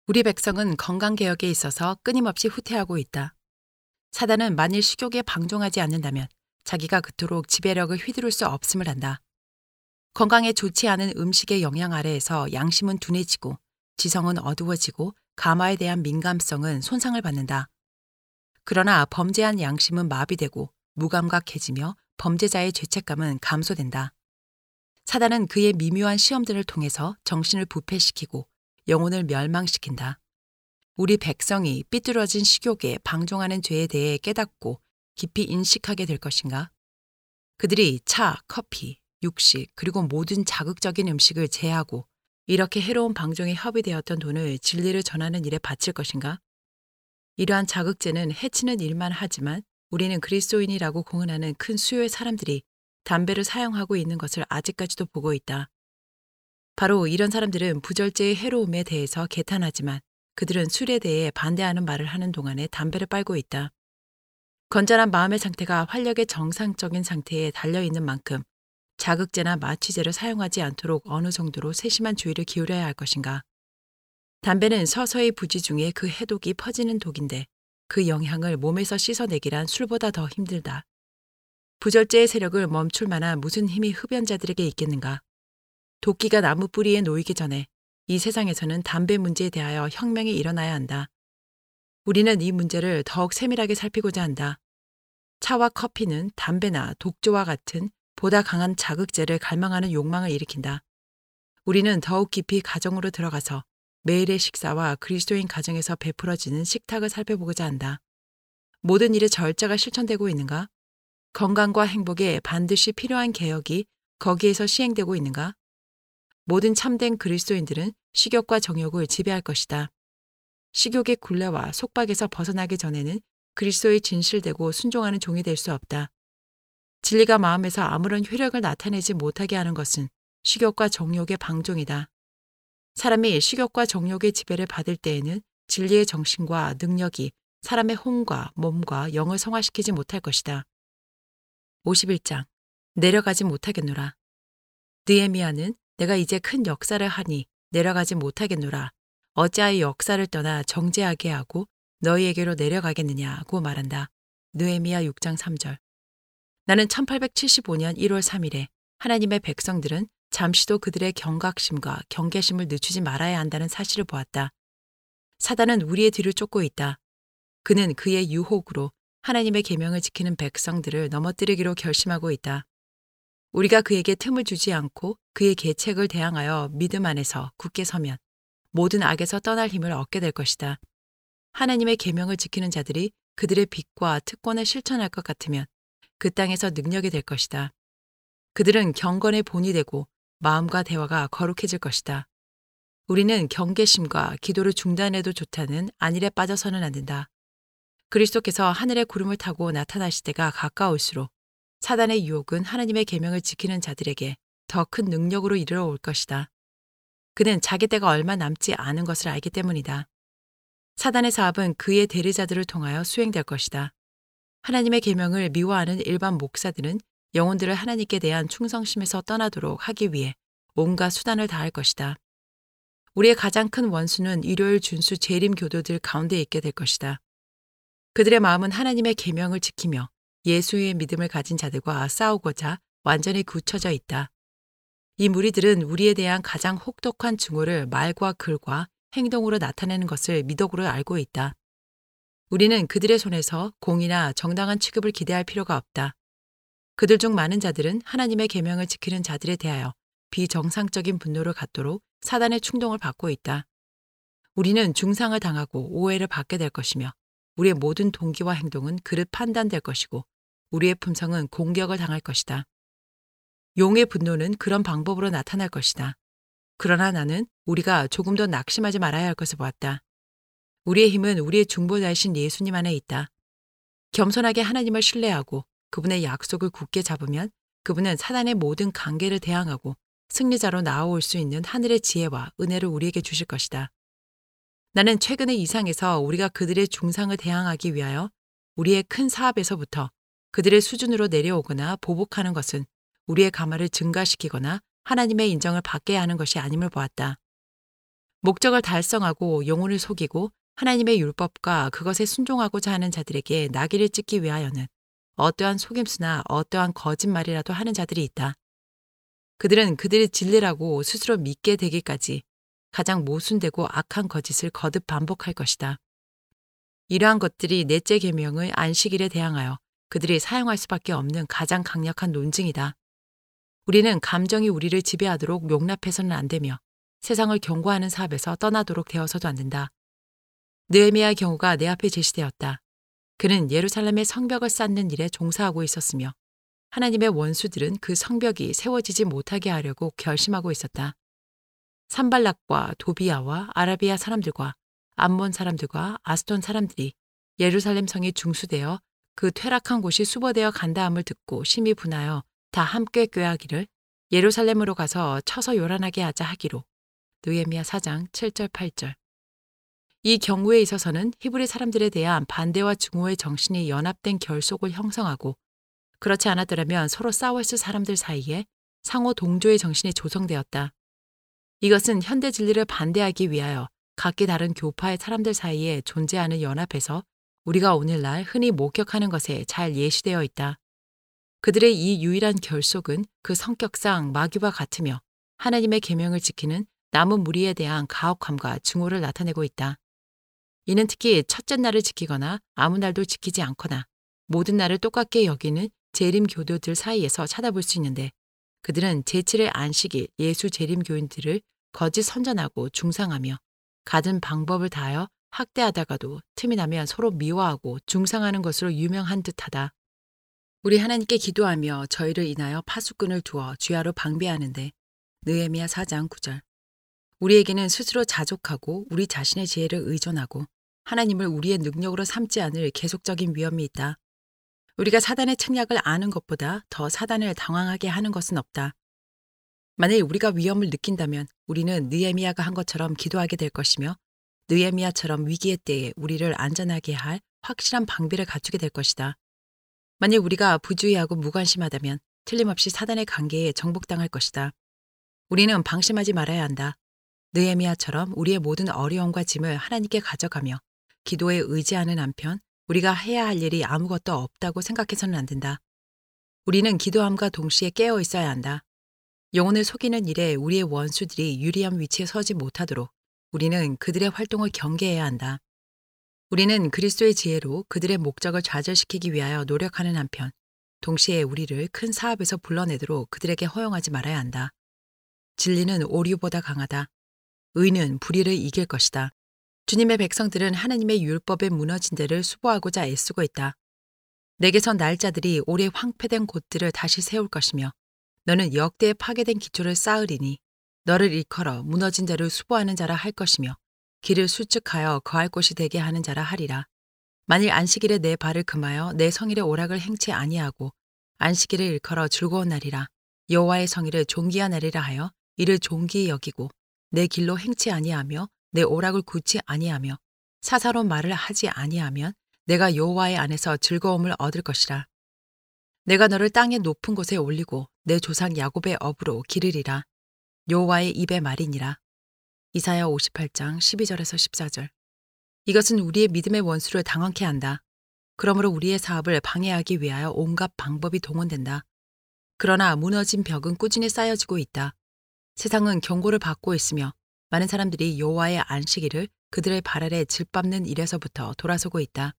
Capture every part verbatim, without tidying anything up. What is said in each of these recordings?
우리 백성은 건강개혁에 있어서 끊임없이 후퇴하고 있다. 사단은 만일 식욕에 방종하지 않는다면 자기가 그토록 지배력을 휘두를 수 없음을 안다. 건강에 좋지 않은 음식의 영향 아래에서 양심은 둔해지고 지성은 어두워지고 감화에 대한 민감성은 손상을 받는다. 그러나 범죄한 양심은 마비되고 무감각해지며 범죄자의 죄책감은 감소된다. 사단은 그의 미묘한 시험들을 통해서 정신을 부패시키고 영혼을 멸망시킨다. 우리 백성이 삐뚤어진 식욕에 방종하는 죄에 대해 깨닫고 깊이 인식하게 될 것인가? 그들이 차, 커피, 육식 그리고 모든 자극적인 음식을 제하고 이렇게 해로운 방종에 협의되었던 돈을 진리를 전하는 일에 바칠 것인가? 이러한 자극제는 해치는 일만 하지만 우리는 그리스도인이라고 공언하는 큰 수요의 사람들이 담배를 사용하고 있는 것을 아직까지도 보고 있다. 바로 이런 사람들은 부절제의 해로움에 대해서 개탄하지만 그들은 술에 대해 반대하는 말을 하는 동안에 담배를 빨고 있다. 건전한 마음의 상태가 활력의 정상적인 상태에 달려있는 만큼 자극제나 마취제를 사용하지 않도록 어느 정도로 세심한 주의를 기울여야 할 것인가. 담배는 서서히 부지 중에 그 해독이 퍼지는 독인데 그 영향을 몸에서 씻어내기란 술보다 더 힘들다. 부절제의 세력을 멈출 만한 무슨 힘이 흡연자들에게 있겠는가. 도끼가 나무 뿌리에 놓이기 전에 이 세상에서는 담배 문제에 대하여 혁명이 일어나야 한다. 우리는 이 문제를 더욱 세밀하게 살피고자 한다. 차와 커피는 담배나 독조와 같은 보다 강한 자극제를 갈망하는 욕망을 일으킨다. 우리는 더욱 깊이 가정으로 들어가서 매일의 식사와 그리스도인 가정에서 베풀어지는 식탁을 살펴보고자 한다. 모든 일의 절차가 실천되고 있는가? 건강과 행복에 반드시 필요한 개혁이 거기에서 시행되고 있는가? 모든 참된 그리스도인들은 식욕과 정욕을 지배할 것이다. 식욕의 굴레와 속박에서 벗어나기 전에는 그리스도의 진실되고 순종하는 종이 될 수 없다. 진리가 마음에서 아무런 효력을 나타내지 못하게 하는 것은 식욕과 정욕의 방종이다. 사람이 식욕과 정욕의 지배를 받을 때에는 진리의 정신과 능력이 사람의 혼과 몸과 영을 성화시키지 못할 것이다. 오십일 장 내려가지 못하겠노라. 느헤미야는 내가 이제 큰 역사를 하니 내려가지 못하겠노라. 어찌하여 역사를 떠나 정죄하게 하고 너희에게로 내려가겠느냐고 말한다. 느헤미야 육 장 삼 절. 나는 천팔백칠십오 년 일월 삼일에 하나님의 백성들은 잠시도 그들의 경각심과 경계심을 늦추지 말아야 한다는 사실을 보았다. 사단은 우리의 뒤를 쫓고 있다. 그는 그의 유혹으로 하나님의 계명을 지키는 백성들을 넘어뜨리기로 결심하고 있다. 우리가 그에게 틈을 주지 않고 그의 계책을 대항하여 믿음 안에서 굳게 서면 모든 악에서 떠날 힘을 얻게 될 것이다. 하나님의 계명을 지키는 자들이 그들의 빛과 특권을 실천할 것 같으면 그 땅에서 능력이 될 것이다. 그들은 경건의 본이 되고 마음과 대화가 거룩해질 것이다. 우리는 경계심과 기도를 중단해도 좋다는 안일에 빠져서는 안 된다. 그리스도께서 하늘의 구름을 타고 나타나실 때가 가까울수록 사단의 유혹은 하나님의 계명을 지키는 자들에게 더 큰 능력으로 이르러 올 것이다. 그는 자기 때가 얼마 남지 않은 것을 알기 때문이다. 사단의 사업은 그의 대리자들을 통하여 수행될 것이다. 하나님의 계명을 미워하는 일반 목사들은 영혼들을 하나님께 대한 충성심에서 떠나도록 하기 위해 온갖 수단을 다할 것이다. 우리의 가장 큰 원수는 일요일 준수 재림 교도들 가운데 있게 될 것이다. 그들의 마음은 하나님의 계명을 지키며 예수의 믿음을 가진 자들과 싸우고자 완전히 굳혀져 있다. 이 무리들은 우리에 대한 가장 혹독한 증오를 말과 글과 행동으로 나타내는 것을 미덕으로 알고 있다. 우리는 그들의 손에서 공의나 정당한 취급을 기대할 필요가 없다. 그들 중 많은 자들은 하나님의 계명을 지키는 자들에 대하여 비정상적인 분노를 갖도록 사단의 충동을 받고 있다. 우리는 중상을 당하고 오해를 받게 될 것이며 우리의 모든 동기와 행동은 그릇 판단될 것이고 우리의 품성은 공격을 당할 것이다. 용의 분노는 그런 방법으로 나타날 것이다. 그러나 나는 우리가 조금 더 낙심하지 말아야 할 것을 보았다. 우리의 힘은 우리의 중보자이신 예수님 안에 있다. 겸손하게 하나님을 신뢰하고 그분의 약속을 굳게 잡으면 그분은 사단의 모든 관계를 대항하고 승리자로 나아올 수 있는 하늘의 지혜와 은혜를 우리에게 주실 것이다. 나는 최근의 이상에서 우리가 그들의 중상을 대항하기 위하여 우리의 큰 사업에서부터 그들의 수준으로 내려오거나 보복하는 것은 우리의 가마를 증가시키거나 하나님의 인정을 받게 하는 것이 아님을 보았다. 목적을 달성하고 영혼을 속이고 하나님의 율법과 그것에 순종하고자 하는 자들에게 나귀를 찢기 위하여는 어떠한 속임수나 어떠한 거짓말이라도 하는 자들이 있다. 그들은 그들의 진리라고 스스로 믿게 되기까지 가장 모순되고 악한 거짓을 거듭 반복할 것이다. 이러한 것들이 넷째 계명의 안식일에 대항하여 그들이 사용할 수밖에 없는 가장 강력한 논증이다. 우리는 감정이 우리를 지배하도록 용납해서는 안 되며 세상을 경고하는 사업에서 떠나도록 되어서도 안 된다. 느헤미야의 경우가 내 앞에 제시되었다. 그는 예루살렘의 성벽을 쌓는 일에 종사하고 있었으며 하나님의 원수들은 그 성벽이 세워지지 못하게 하려고 결심하고 있었다. 산발락과 도비야와 아라비아 사람들과 암몬 사람들과 아스톤 사람들이 예루살렘 성이 중수되어 그 퇴락한 곳이 수보되어 간다함을 듣고 심히 분하여 다 함께 꾀하기를 예루살렘으로 가서 쳐서 요란하게 하자 하기로. 느헤미야 사 장 칠 절 팔 절. 이 경우에 있어서는 히브리 사람들에 대한 반대와 증오의 정신이 연합된 결속을 형성하고 그렇지 않았더라면 서로 싸웠을 사람들 사이에 상호 동조의 정신이 조성되었다. 이것은 현대 진리를 반대하기 위하여 각기 다른 교파의 사람들 사이에 존재하는 연합에서 우리가 오늘날 흔히 목격하는 것에 잘 예시되어 있다. 그들의 이 유일한 결속은 그 성격상 마귀와 같으며 하나님의 계명을 지키는 남은 무리에 대한 가혹함과 증오를 나타내고 있다. 이는 특히 첫째 날을 지키거나 아무 날도 지키지 않거나 모든 날을 똑같게 여기는 재림 교도들 사이에서 찾아볼 수 있는데 그들은 제칠의 안식일 예수 재림 교인들을 거짓 선전하고 중상하며 갖은 방법을 다하여 학대하다가도 틈이 나면 서로 미워하고 중상하는 것으로 유명한 듯하다. 우리 하나님께 기도하며 저희를 인하여 파수꾼을 두어 주야로 방비하는데 느헤미야 사 장 구 절. 우리에게는 스스로 자족하고 우리 자신의 지혜를 의존하고 하나님을 우리의 능력으로 삼지 않을 계속적인 위험이 있다. 우리가 사단의 책략을 아는 것보다 더 사단을 당황하게 하는 것은 없다. 만일 우리가 위험을 느낀다면 우리는 느헤미야가 한 것처럼 기도하게 될 것이며 느헤미야처럼 위기의 때에 우리를 안전하게 할 확실한 방비를 갖추게 될 것이다. 만일 우리가 부주의하고 무관심하다면 틀림없이 사단의 관계에 정복당할 것이다. 우리는 방심하지 말아야 한다. 느헤미야처럼 우리의 모든 어려움과 짐을 하나님께 가져가며 기도에 의지하는 한편 우리가 해야 할 일이 아무것도 없다고 생각해서는 안 된다. 우리는 기도함과 동시에 깨어 있어야 한다. 영혼을 속이는 일에 우리의 원수들이 유리한 위치에 서지 못하도록 우리는 그들의 활동을 경계해야 한다. 우리는 그리스도의 지혜로 그들의 목적을 좌절시키기 위하여 노력하는 한편 동시에 우리를 큰 사업에서 불러내도록 그들에게 허용하지 말아야 한다. 진리는 오류보다 강하다. 의는 불의를 이길 것이다. 주님의 백성들은 하나님의 율법에 무너진 데를 수보하고자 애쓰고 있다. 내게서 날짜들이 오래 황폐된 곳들을 다시 세울 것이며 너는 역대에 파괴된 기초를 쌓으리니 너를 일컬어 무너진 데를 수보하는 자라 할 것이며 길을 수축하여 거할 곳이 되게 하는 자라 하리라. 만일 안식일에 내 발을 금하여 내 성일의 오락을 행치 아니하고 안식일을 일컬어 즐거운 날이라 여호와의 성일을 존귀한 날이라 하여 이를 존귀히 여기고 내 길로 행치 아니하며 내 오락을 굳지 아니하며 사사로운 말을 하지 아니하면 내가 여호와의 안에서 즐거움을 얻을 것이라. 내가 너를 땅의 높은 곳에 올리고 내 조상 야곱의 업으로 기르리라. 여호와의 입의 말이니라. 이사야 오십팔 장 십이 절에서 십사 절. 이것은 우리의 믿음의 원수를 당황케 한다. 그러므로 우리의 사업을 방해하기 위하여 온갖 방법이 동원된다. 그러나 무너진 벽은 꾸준히 쌓여지고 있다. 세상은 경고를 받고 있으며 많은 사람들이 여호와의 안식일을 그들의 발 아래 질밟는 일에서부터 돌아서고 있다.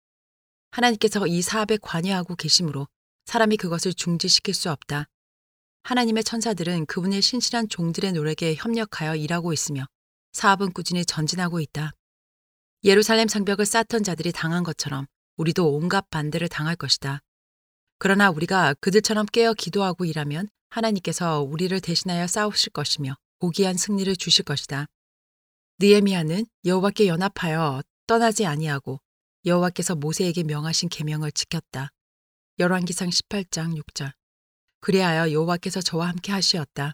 하나님께서 이 사업에 관여하고 계심으로 사람이 그것을 중지시킬 수 없다. 하나님의 천사들은 그분의 신실한 종들의 노력에 협력하여 일하고 있으며 사업은 꾸준히 전진하고 있다. 예루살렘 성벽을 쌓던 자들이 당한 것처럼 우리도 온갖 반대를 당할 것이다. 그러나 우리가 그들처럼 깨어 기도하고 일하면 하나님께서 우리를 대신하여 싸우실 것이며 고귀한 승리를 주실 것이다. 느헤미야는 여호와께 연합하여 떠나지 아니하고 여호와께서 모세에게 명하신 계명을 지켰다. 열왕기상 십팔 장 육 절. 그리하여 여호와께서 저와 함께 하시었다.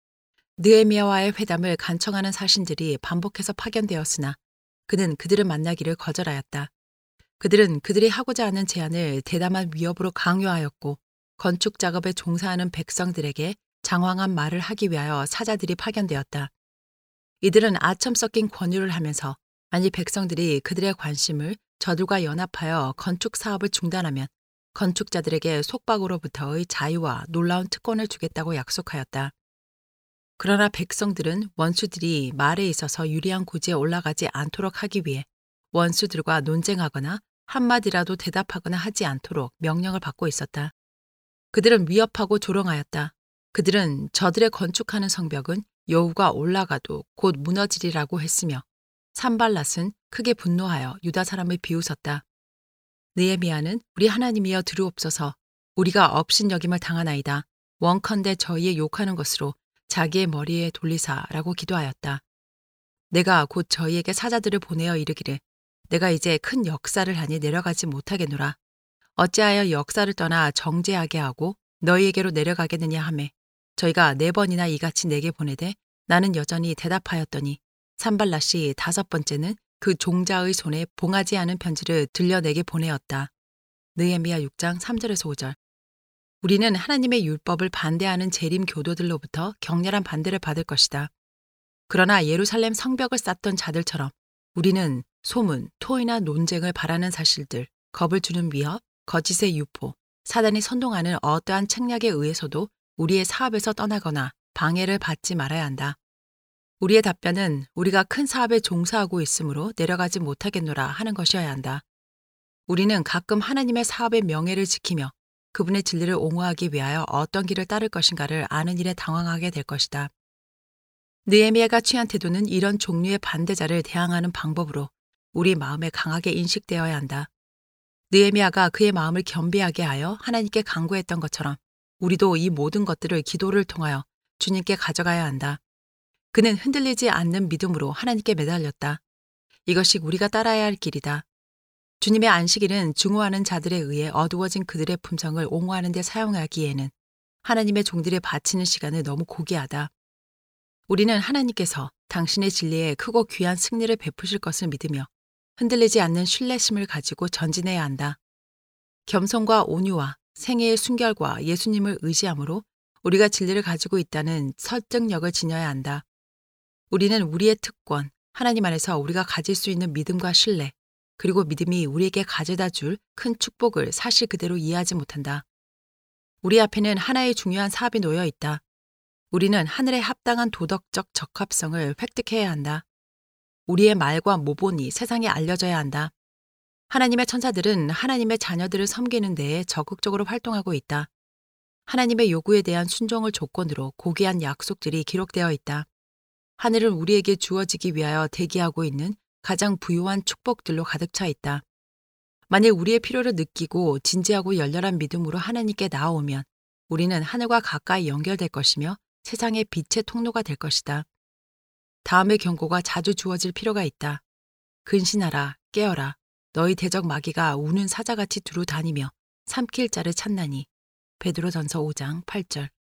느헤미야와의 회담을 간청하는 사신들이 반복해서 파견되었으나 그는 그들을 만나기를 거절하였다. 그들은 그들이 하고자 하는 제안을 대담한 위협으로 강요하였고 건축 작업에 종사하는 백성들에게 장황한 말을 하기 위하여 사자들이 파견되었다. 이들은 아첨 섞인 권유를 하면서 만일 백성들이 그들의 관심을 저들과 연합하여 건축 사업을 중단하면 건축자들에게 속박으로부터의 자유와 놀라운 특권을 주겠다고 약속하였다. 그러나 백성들은 원수들이 말에 있어서 유리한 고지에 올라가지 않도록 하기 위해 원수들과 논쟁하거나 한마디라도 대답하거나 하지 않도록 명령을 받고 있었다. 그들은 위협하고 조롱하였다. 그들은 저들의 건축하는 성벽은 여우가 올라가도 곧 무너지리라고 했으며 산발랏은 크게 분노하여 유다 사람을 비웃었다. 느헤미야는 우리 하나님이여 들으옵소서. 우리가 업신여김을 당하나이다. 원컨대 저희의 욕하는 것으로 자기의 머리에 돌리사라고 기도하였다. 내가 곧 저희에게 사자들을 보내어 이르기를 내가 이제 큰 역사를 하니 내려가지 못하겠노라. 어찌하여 역사를 떠나 정죄하게 하고 너희에게로 내려가겠느냐 하매 저희가 네 번이나 이같이 내게 보내되 나는 여전히 대답하였더니 산발랏이 다섯 번째는 그 종자의 손에 봉하지 않은 편지를 들려 내게 보내었다. 느헤미야 육 장 삼 절에서 오 절. 우리는 하나님의 율법을 반대하는 재림 교도들로부터 격렬한 반대를 받을 것이다. 그러나 예루살렘 성벽을 쌓던 자들처럼 우리는 소문, 토의나 논쟁을 바라는 사실들, 겁을 주는 위협, 거짓의 유포, 사단이 선동하는 어떠한 책략에 의해서도 우리의 사업에서 떠나거나 방해를 받지 말아야 한다. 우리의 답변은 우리가 큰 사업에 종사하고 있으므로 내려가지 못하겠노라 하는 것이어야 한다. 우리는 가끔 하나님의 사업의 명예를 지키며 그분의 진리를 옹호하기 위하여 어떤 길을 따를 것인가를 아는 일에 당황하게 될 것이다. 느헤미야가 취한 태도는 이런 종류의 반대자를 대항하는 방법으로 우리 마음에 강하게 인식되어야 한다. 느헤미야가 그의 마음을 겸비하게 하여 하나님께 간구했던 것처럼 우리도 이 모든 것들을 기도를 통하여 주님께 가져가야 한다. 그는 흔들리지 않는 믿음으로 하나님께 매달렸다. 이것이 우리가 따라야 할 길이다. 주님의 안식일은 증오하는 자들에 의해 어두워진 그들의 품성을 옹호하는 데 사용하기에는 하나님의 종들이 바치는 시간은 너무 고귀하다. 우리는 하나님께서 당신의 진리에 크고 귀한 승리를 베푸실 것을 믿으며 흔들리지 않는 신뢰심을 가지고 전진해야 한다. 겸손과 온유와 생애의 순결과 예수님을 의지함으로 우리가 진리를 가지고 있다는 설득력을 지녀야 한다. 우리는 우리의 특권, 하나님 안에서 우리가 가질 수 있는 믿음과 신뢰, 그리고 믿음이 우리에게 가져다 줄 큰 축복을 사실 그대로 이해하지 못한다. 우리 앞에는 하나의 중요한 사업이 놓여 있다. 우리는 하늘에 합당한 도덕적 적합성을 획득해야 한다. 우리의 말과 모본이 세상에 알려져야 한다. 하나님의 천사들은 하나님의 자녀들을 섬기는 데에 적극적으로 활동하고 있다. 하나님의 요구에 대한 순종을 조건으로 고귀한 약속들이 기록되어 있다. 하늘은 우리에게 주어지기 위하여 대기하고 있는 가장 부유한 축복들로 가득 차 있다. 만일 우리의 필요를 느끼고 진지하고 열렬한 믿음으로 하나님께 나아오면 우리는 하늘과 가까이 연결될 것이며 세상의 빛의 통로가 될 것이다. 다음의 경고가 자주 주어질 필요가 있다. 근신하라, 깨어라. 너희 대적 마귀가 우는 사자같이 두루 다니며 삼킬 자를 찾나니. 베드로전서 오 장 팔 절.